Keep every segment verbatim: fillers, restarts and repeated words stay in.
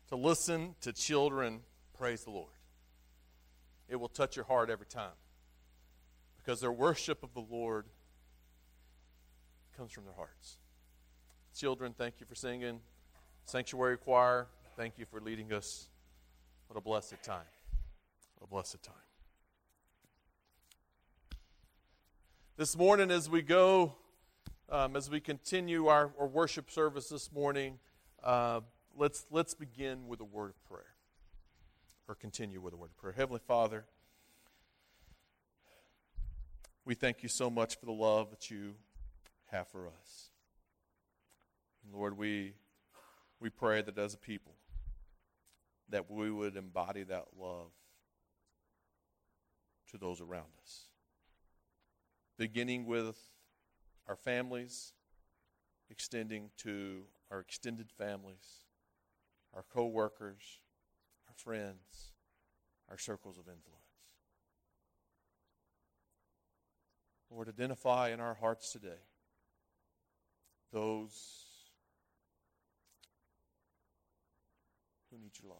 to listen to children praise the Lord. It will touch your heart every time, because their worship of the Lord comes from their hearts. Children, thank you for singing. Sanctuary choir, thank you for leading us. What a blessed time. What a blessed time. This morning as we go, um, as we continue our, our worship service this morning, uh, let's, let's begin with a word of prayer. Or continue with a word of prayer. Heavenly Father, we thank you so much for the love that you have for us. And Lord, we we pray that as a people, that we would embody that love to those around us. Beginning with our families, extending to our extended families, our co-workers, our friends, our circles of influence. Lord, identify in our hearts today those who need your love,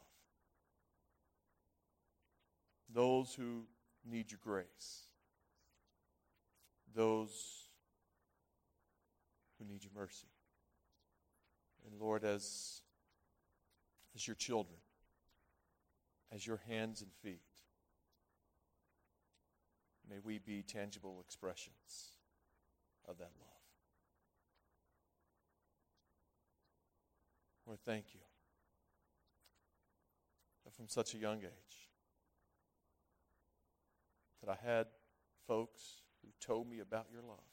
those who need your grace, those who need your mercy. And Lord, as, as your children, as your hands and feet, may we be tangible expressions of that love. Lord, thank you that from such a young age that I had folks who told me about your love.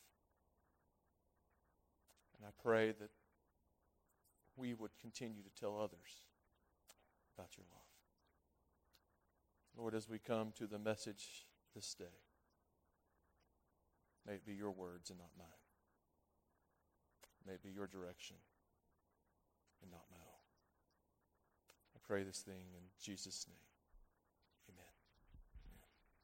And I pray that we would continue to tell others about your love. Lord, as we come to the message this day, may it be your words and not mine. May it be your direction and not my own. I pray this thing in Jesus' name. Amen. Amen.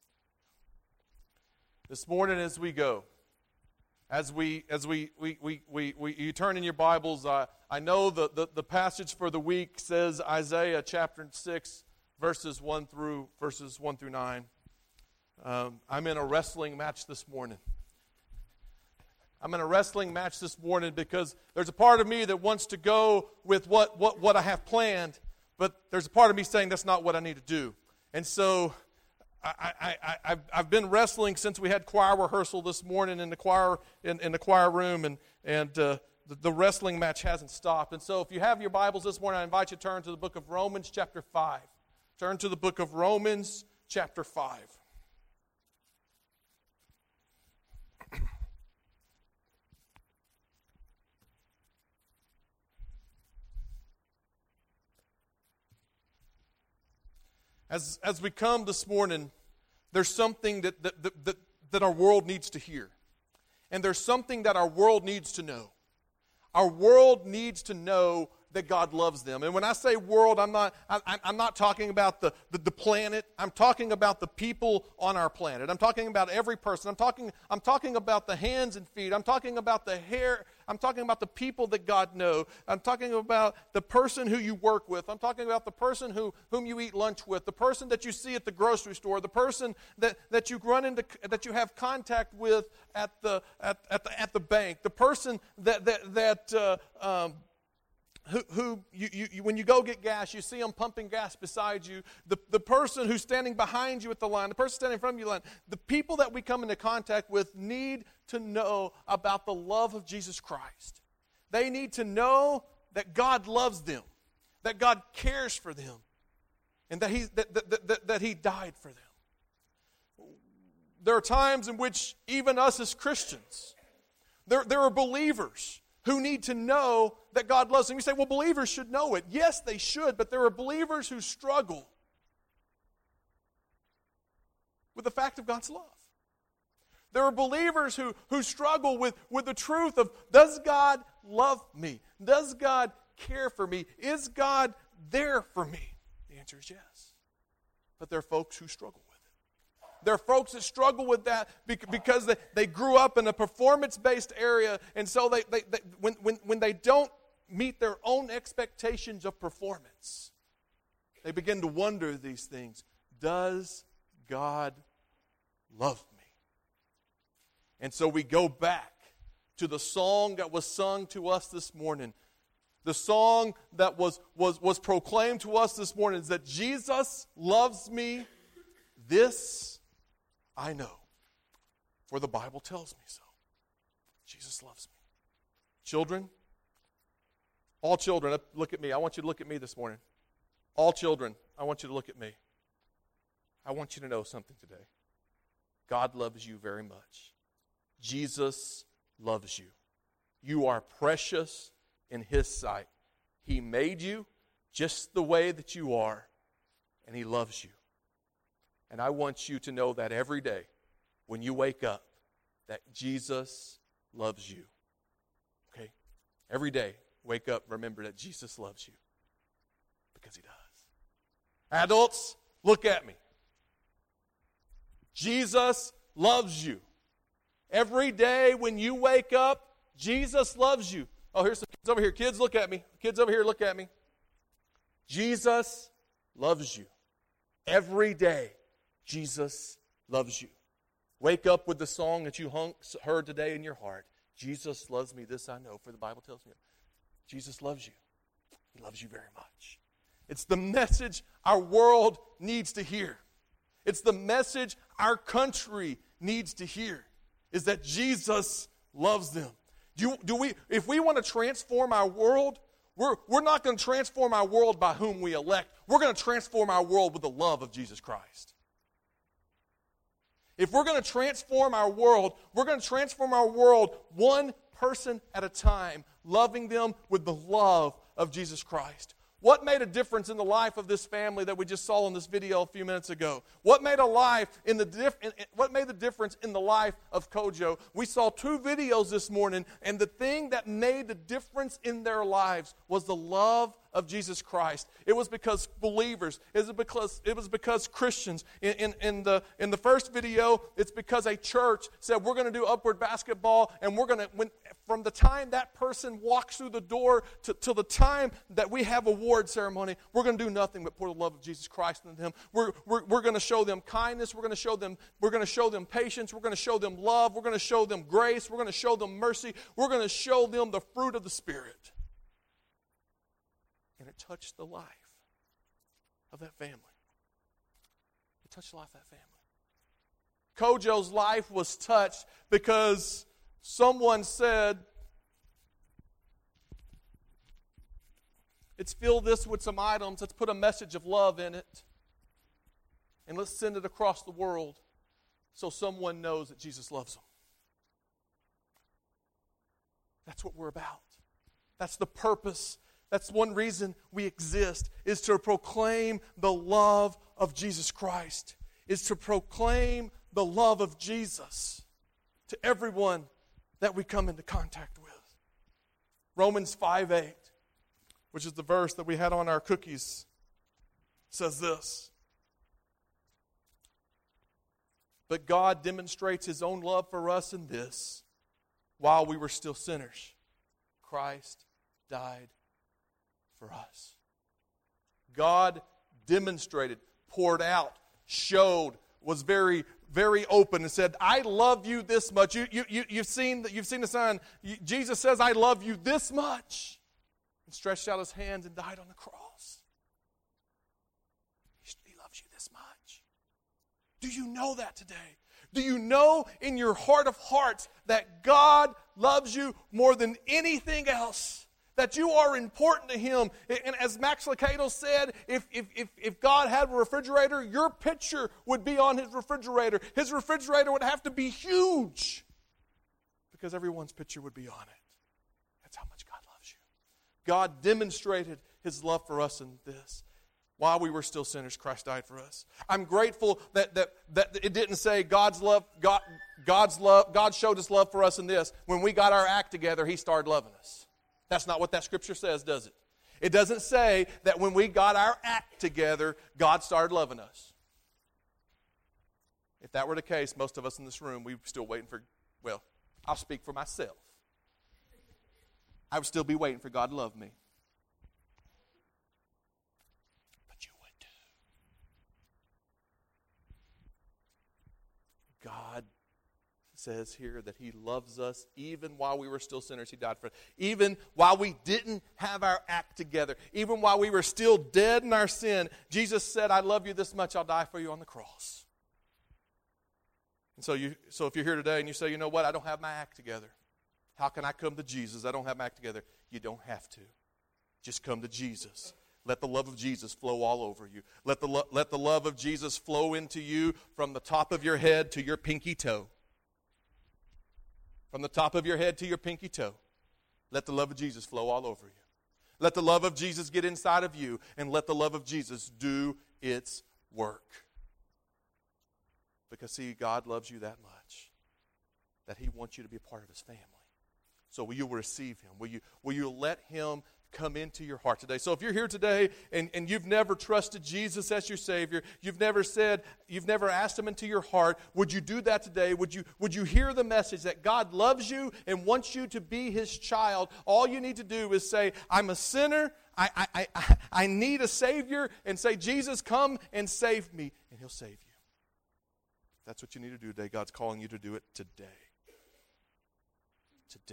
This morning as we go, as we as we we we, we, we you turn in your Bibles, uh, I know the, the, the passage for the week says Isaiah chapter six, verses one through verses one through nine. Um, I'm in a wrestling match this morning. I'm in a wrestling match this morning because there's a part of me that wants to go with what, what, what I have planned, but there's a part of me saying that's not what I need to do. And so I, I, I, I've, I've been wrestling since we had choir rehearsal this morning in the choir in, in the choir room, and, and uh, the, the wrestling match hasn't stopped. And so if you have your Bibles this morning, I invite you to turn to the book of Romans chapter five. Turn to the book of Romans chapter five. As, as we come this morning, there's something that, that, that, that, that our world needs to hear. And there's something that our world needs to know. Our world needs to know that God loves them. And when I say world, I'm not I, I'm not talking about the, the, the planet. I'm talking about the people on our planet. I'm talking about every person. I'm talking I'm talking about the hands and feet. I'm talking about the hair. I'm talking about the people that God knows. I'm talking about the person who you work with. I'm talking about the person who whom you eat lunch with, the person that you see at the grocery store, the person that, that you run into that you have contact with at the at, at the at the bank, the person that that that uh, um, Who, who you, you, you, when you go get gas, you see them pumping gas beside you. The, the person who's standing behind you at the line, the person standing in front of you line, the people that we come into contact with need to know about the love of Jesus Christ. They need to know that God loves them, that God cares for them, and that He that, that, that, that He died for them. There are times in which even us as Christians, there, there are believers who need to know that God loves them. You say, well, believers should know it. Yes, they should, but there are believers who struggle with the fact of God's love. There are believers who, who struggle with, with the truth of, does God love me? Does God care for me? Is God there for me? The answer is yes. But there are folks who struggle with it. There are folks that struggle with that because they, they grew up in a performance-based area, and so they, they, they when, when, when they don't meet their own expectations of performance, They begin to wonder these things. Does God love me? And so we go back to the song that was sung to us this morning. The song that was, was, was proclaimed to us this morning is that Jesus loves me. This I know, for the Bible tells me so. Jesus loves me. Children, all children, look at me. I want you to look at me this morning. All children, I want you to look at me. I want you to know something today. God loves you very much. Jesus loves you. You are precious in His sight. He made you just the way that you are, and He loves you. And I want you to know that every day when you wake up, that Jesus loves you. Okay? Every day, wake up, remember that Jesus loves you. Because He does. Adults, look at me. Jesus loves you. Every day when you wake up, Jesus loves you. Oh, here's some kids over here. Kids, look at me. Kids over here, look at me. Jesus loves you. Every day, Jesus loves you. Wake up with the song that you hung, heard today in your heart. Jesus loves me, this I know, for the Bible tells me. Jesus loves you. He loves you very much. It's the message our world needs to hear. It's the message our country needs to hear, is that Jesus loves them. Do, you, do we? If we want to transform our world, we're, we're not going to transform our world by whom we elect. We're going to transform our world with the love of Jesus Christ. If we're going to transform our world, we're going to transform our world one person at a time, loving them with the love of Jesus Christ. What made a difference in the life of this family that we just saw in this video a few minutes ago? What made a life in the dif- in, in, what made the difference in the life of Kojo? We saw two videos this morning, and the thing that made the difference in their lives was the love of Jesus Christ. It was because believers. It was because it was because Christians. In, in, in the in the first video, it's because a church said we're going to do Upward Basketball, and we're going to when from the time that person walks through the door to, to the time that we have award ceremony, we're going to do nothing but pour the love of Jesus Christ into them. We're we're, we're going to show them kindness. We're going to show them we're going to show them patience. We're going to show them love. We're going to show them grace. We're going to show them mercy. We're going to show them the fruit of the Spirit. And it touched the life of that family. It touched the life of that family. Kojo's life was touched because someone said, let's fill this with some items. Let's put a message of love in it. And let's send it across the world so someone knows that Jesus loves them. That's what we're about. That's the purpose. That's one reason we exist, is to proclaim the love of Jesus Christ, is to proclaim the love of Jesus to everyone that we come into contact with. Romans five eight, which is the verse that we had on our cookies, says this. But God demonstrates His own love for us in this: while we were still sinners, Christ died for us. God demonstrated, poured out, showed, was very, very open and said, I love you this much. You, you, you, you've seen, you've seen the sign. Jesus says, I love you this much. And stretched out His hands and died on the cross. He loves you this much. Do you know that today? Do you know in your heart of hearts that God loves you more than anything else? That you are important to Him. And as Max Lucado said, if, if, if, if God had a refrigerator, your picture would be on His refrigerator. His refrigerator would have to be huge because everyone's picture would be on it. That's how much God loves you. God demonstrated His love for us in this. While we were still sinners, Christ died for us. I'm grateful that, that, that it didn't say God's love, God, God's love, God showed His love for us in this. When we got our act together, He started loving us. That's not what that scripture says, does it? It doesn't say that when we got our act together, God started loving us. If that were the case, most of us in this room, we're still waiting for, well, I'll speak for myself. I would still be waiting for God to love me. But you wouldn't. says here that he loves us even while we were still sinners. He died for us. Even while we didn't have our act together. Even while we were still dead in our sin. Jesus said, I love you this much, I'll die for you on the cross. And so you, so if you're here today and you say, you know what, I don't have my act together. How can I come to Jesus? I don't have my act together. You don't have to. Just come to Jesus. Let the love of Jesus flow all over you. Let the, lo- let the love of Jesus flow into you from the top of your head to your pinky toe. From the top of your head to your pinky toe. Let the love of Jesus flow all over you. Let the love of Jesus get inside of you, and let the love of Jesus do its work. Because, see, God loves you that much that he wants you to be a part of his family. So will you receive him? Will you, will you let him come into your heart today? So if you're here today and, and you've never trusted Jesus as your Savior, you've never said, you've never asked him into your heart, would you do that today? Would you, would you hear the message that God loves you and wants you to be his child? All you need to do is say, I'm a sinner, I, I, I, I need a Savior, and say, Jesus, come and save me, and he'll save you. If that's what you need to do today, God's calling you to do it today. Today.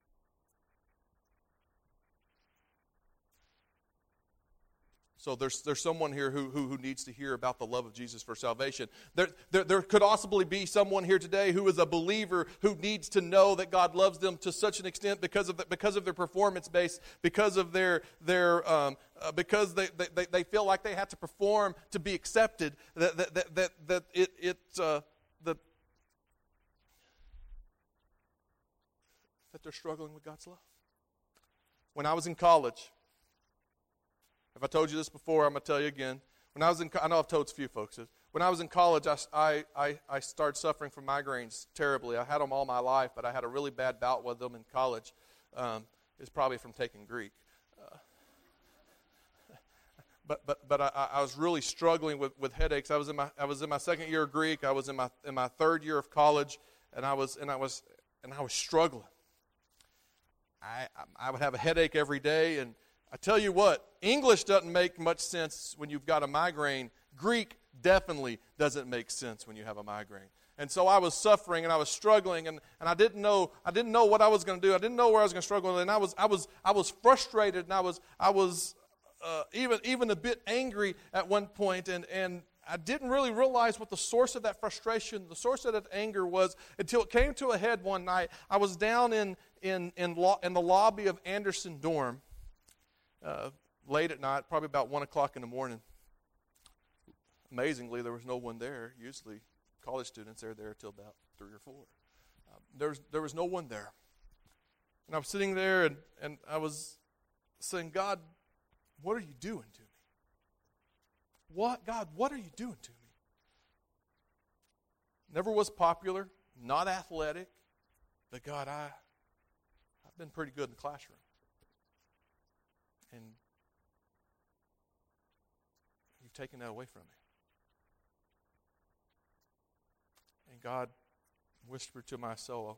So there's there's someone here who, who, who needs to hear about the love of Jesus for salvation. There, there, there could possibly be someone here today who is a believer who needs to know that God loves them to such an extent because of the, because of their performance base, because of their their um, uh, because they, they they feel like they have to perform to be accepted. That that that that, that it it uh, that that they're struggling with God's love. When I was in college. If I told you this before, I'm going to tell you again. When I was in, I know I've told a few folks this. When I was in college, I, I, I started suffering from migraines terribly. I had them all my life, but I had a really bad bout with them in college. Um, it's probably from taking Greek. Uh, but but but I, I was really struggling with, with headaches. I was in my I was in my second year of Greek. I was in my in my third year of college, and I was and I was and I was struggling. I I would have a headache every day, and I tell you what, English doesn't make much sense when you've got a migraine. Greek definitely doesn't make sense when you have a migraine. And so I was suffering and I was struggling, and, and I didn't know I didn't know what I was going to do. I didn't know where I was going to struggle, and I was I was I was frustrated, and I was I was uh, even even a bit angry at one point, and and I didn't really realize what the source of that frustration, the source of that anger was, until it came to a head one night. I was down in in in, lo- in the lobby of Anderson dorm. Uh, late at night, probably about one o'clock in the morning. Amazingly, there was no one there. Usually, college students, they're there till about three or four. Uh, there was there was no one there, and I was sitting there, and, and I was saying, God, what are you doing to me? What, God, what are you doing to me? Never was popular, not athletic, but God, I I've been pretty good in the classroom. And you've taken that away from me. And God whispered to my soul,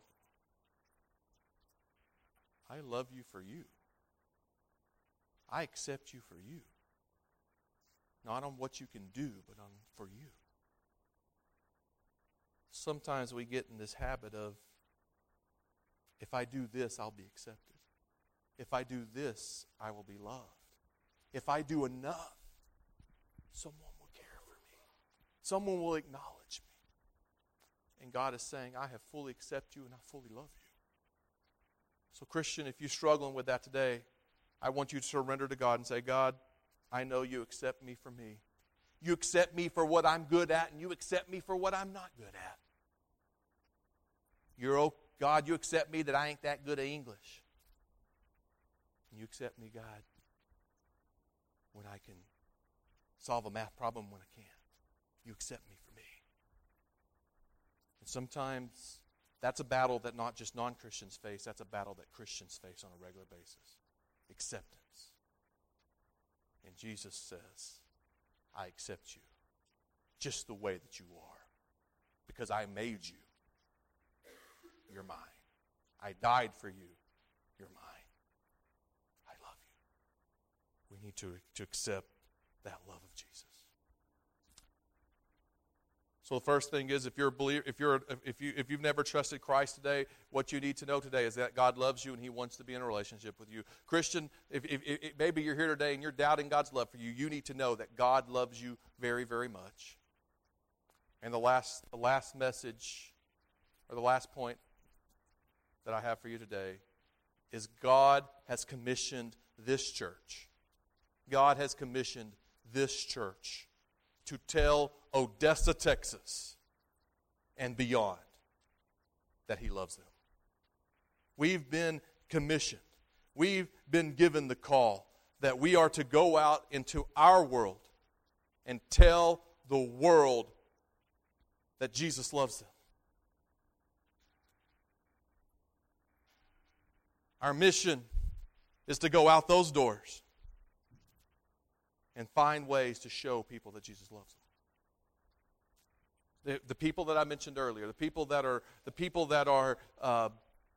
I love you for you. I accept you for you. Not on what you can do, but on for you. Sometimes we get in this habit of, if I do this, I'll be accepted. If I do this, I will be loved. If I do enough, someone will care for me. Someone will acknowledge me. And God is saying, I have fully accepted you and I fully love you. So Christian, if you're struggling with that today, I want you to surrender to God and say, God, I know you accept me for me. You accept me for what I'm good at, and you accept me for what I'm not good at. You're, oh, God, you accept me that I ain't that good at English. And you accept me, God, when I can solve a math problem when I can't. You accept me for me. And sometimes that's a battle that not just non-Christians face. That's a battle that Christians face on a regular basis. Acceptance. And Jesus says, I accept you just the way that you are because I made you. You're mine. I died for you. You're mine. We need to, to accept that love of Jesus. So the first thing is, if you're a believer, if you're if you if you've never trusted Christ today, what you need to know today is that God loves you and He wants to be in a relationship with you. Christian, if, if, if maybe you're here today and you're doubting God's love for you, you need to know that God loves you very, very much. And the last the last message, or the last point that I have for you today, is God has commissioned this church. God has commissioned this church to tell Odessa, Texas, and beyond that He loves them. We've been commissioned. We've been given the call that we are to go out into our world and tell the world that Jesus loves them. Our mission is to go out those doors and find ways to show people that Jesus loves them. The, the people that I mentioned earlier, the people that are the people that are uh,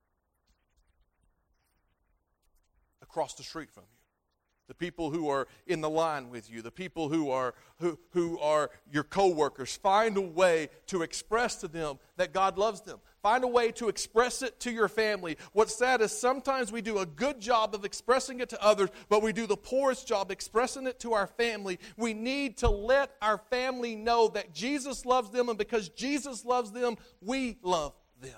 across the street from you, the people who are in the line with you, the people who are who who are your co-workers. Find a way to express to them that God loves them. Find a way to express it to your family. What's sad is sometimes we do a good job of expressing it to others, but we do the poorest job expressing it to our family. We need to let our family know that Jesus loves them, and because Jesus loves them, we love them.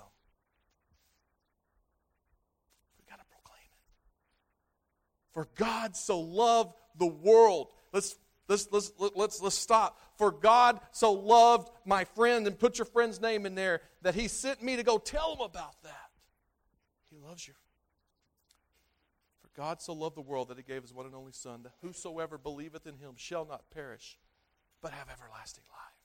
We've got to proclaim it. For God so loved the world. Let's Let's, let's, let's, let's stop. For God so loved my friend, and put your friend's name in there, that He sent me to go tell him about that. He loves you. For God so loved the world that He gave His one and only Son, that whosoever believeth in Him shall not perish, but have everlasting life.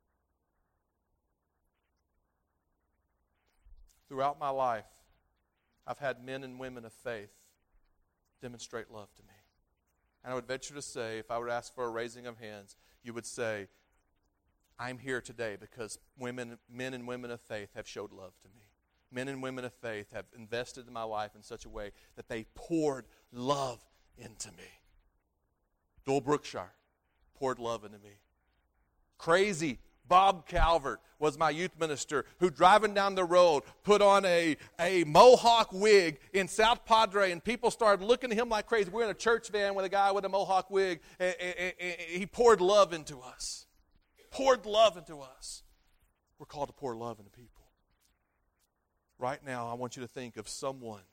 Throughout my life, I've had men and women of faith demonstrate love to me. And I would venture to say, if I would ask for a raising of hands, you would say, I'm here today because women, men and women of faith have showed love to me. Men and women of faith have invested in my life in such a way that they poured love into me. Dole Brookshire poured love into me. Crazy Bob Calvert was my youth minister who, driving down the road, put on a, a mohawk wig in South Padre, and people started looking at him like crazy. We're in a church van with a guy with a mohawk wig, and, and, and he poured love into us. Poured love into us. We're called to pour love into people. Right now, I want you to think of someone.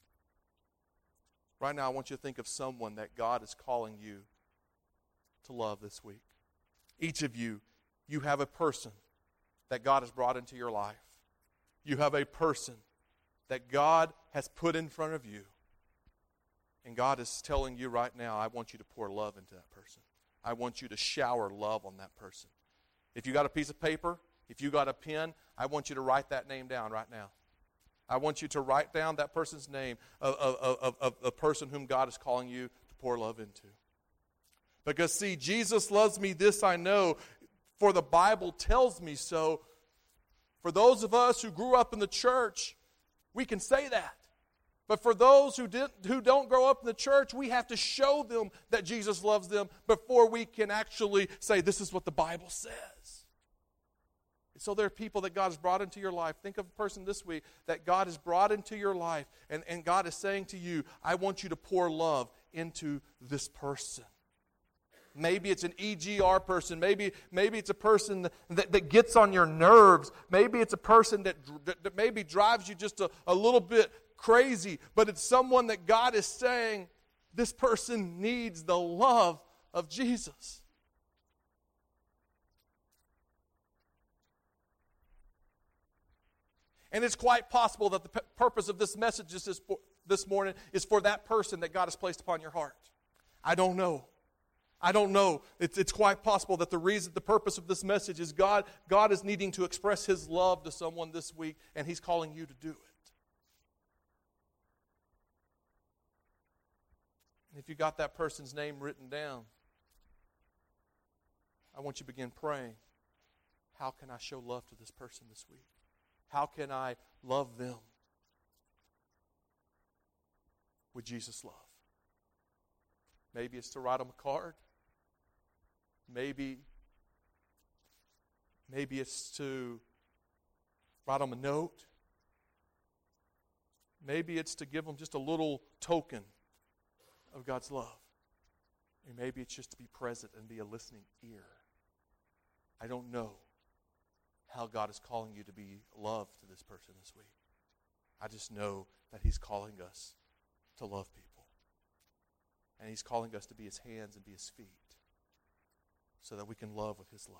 Right now, I want you to think of someone that God is calling you to love this week. Each of you, you have a person that God has brought into your life. You have a person that God has put in front of you. And God is telling you right now, I want you to pour love into that person. I want you to shower love on that person. If you got a piece of paper, if you got a pen, I want you to write that name down right now. I want you to write down that person's name of, of, of, of a person whom God is calling you to pour love into. Because see, Jesus loves me, this I know, for the Bible tells me so. For those of us who grew up in the church, we can say that. But for those who didn't, who don't grow up in the church, we have to show them that Jesus loves them before we can actually say, this is what the Bible says. And so there are people that God has brought into your life. Think of a person this week that God has brought into your life, and, and God is saying to you, I want you to pour love into this person. Maybe it's an E G R person. Maybe, maybe it's a person that, that gets on your nerves. Maybe it's a person that, that, that maybe drives you just a, a little bit crazy. But it's someone that God is saying, this person needs the love of Jesus. And it's quite possible that the p- purpose of this message this, this morning is for that person that God has placed upon your heart. I don't know. I don't know. It's, it's quite possible that the reason, the purpose of this message is God, God is needing to express His love to someone this week, and He's calling you to do it. And if you got that person's name written down, I want you to begin praying. How can I show love to this person this week? How can I love them with Jesus' love? Maybe it's to write them a card. Maybe Maybe it's to write them a note. Maybe it's to give them just a little token of God's love. And maybe it's just to be present and be a listening ear. I don't know how God is calling you to be love to this person this week. I just know that He's calling us to love people. And He's calling us to be His hands and be His feet so that we can love with His love.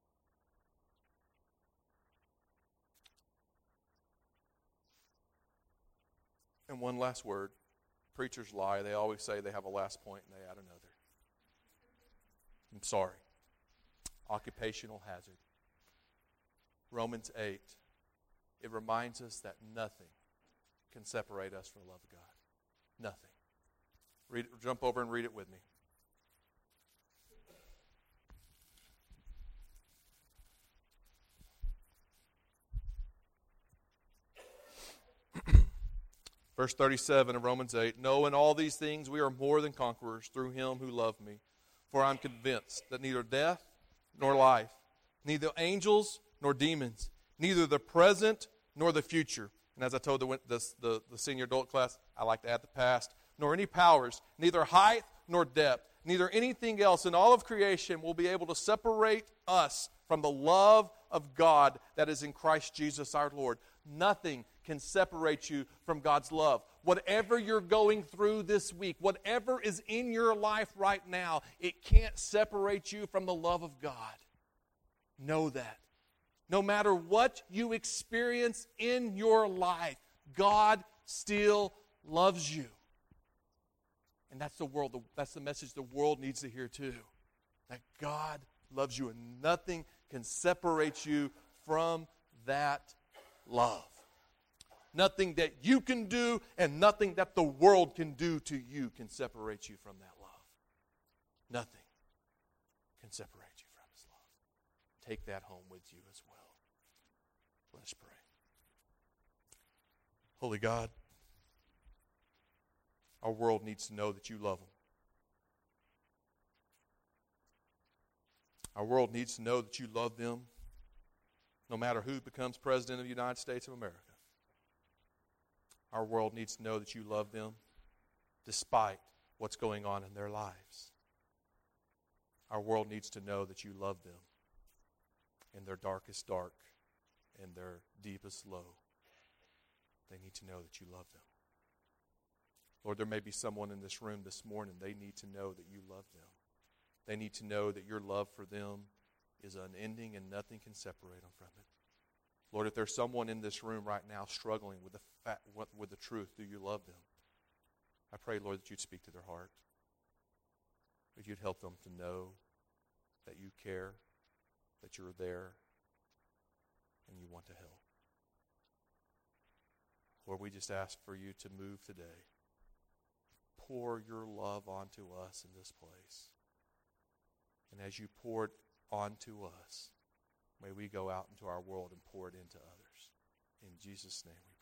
And one last word. Preachers lie. They always say they have a last point and they add another. I'm sorry. Occupational hazard. Romans eight. It reminds us that nothing can separate us from the love of God. Nothing. Read, jump over and read it with me. Verse thirty-seven of Romans eight, no, in all these things we are more than conquerors through Him who loved me. For I am convinced that neither death nor life, neither angels nor demons, neither the present nor the future. And as I told the, the, the, the senior adult class, I like to add the past, nor any powers, neither height nor depth, neither anything else in all of creation will be able to separate us from the love of God that is in Christ Jesus our Lord. Nothing can separate you from God's love. Whatever you're going through this week, whatever is in your life right now, it can't separate you from the love of God. Know that. No matter what you experience in your life, God still loves you. And that's the world, that's the message the world needs to hear too. That God loves you and nothing can separate you from that love. Nothing that you can do and nothing that the world can do to you can separate you from that love. Nothing can separate you from His love. Take that home with you as well. Let us pray. Holy God, our world needs to know that you love them. Our world needs to know that you love them no matter who becomes president of the United States of America. Our world needs to know that you love them despite what's going on in their lives. Our world needs to know that you love them in their darkest dark and their deepest low. They need to know that you love them. Lord, there may be someone in this room this morning, they need to know that you love them. They need to know that your love for them is unending and nothing can separate them from it. Lord, if there's someone in this room right now struggling with the fact, with the truth, do you love them? I pray, Lord, that you'd speak to their heart. That you'd help them to know that you care, that you're there, and you want to help. Lord, we just ask for you to move today. Pour your love onto us in this place. And as you pour it onto us, may we go out into our world and pour it into others. In Jesus' name we